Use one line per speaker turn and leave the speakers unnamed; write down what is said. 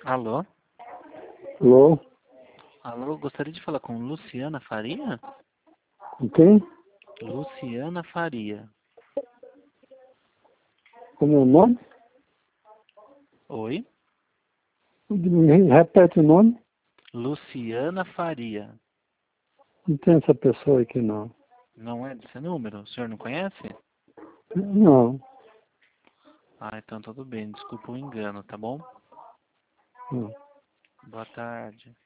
Alô?
Alô?
Alô, gostaria de falar com Luciana Faria?
Com quem?
Luciana Faria.
Como é o nome?
Oi?
Repete o nome.
Luciana Faria.
Não tem essa pessoa aqui, não.
Não é desse número? O senhor não conhece?
Não.
Ah, então tudo bem. Desculpa o engano, tá bom?
Não.
Boa tarde.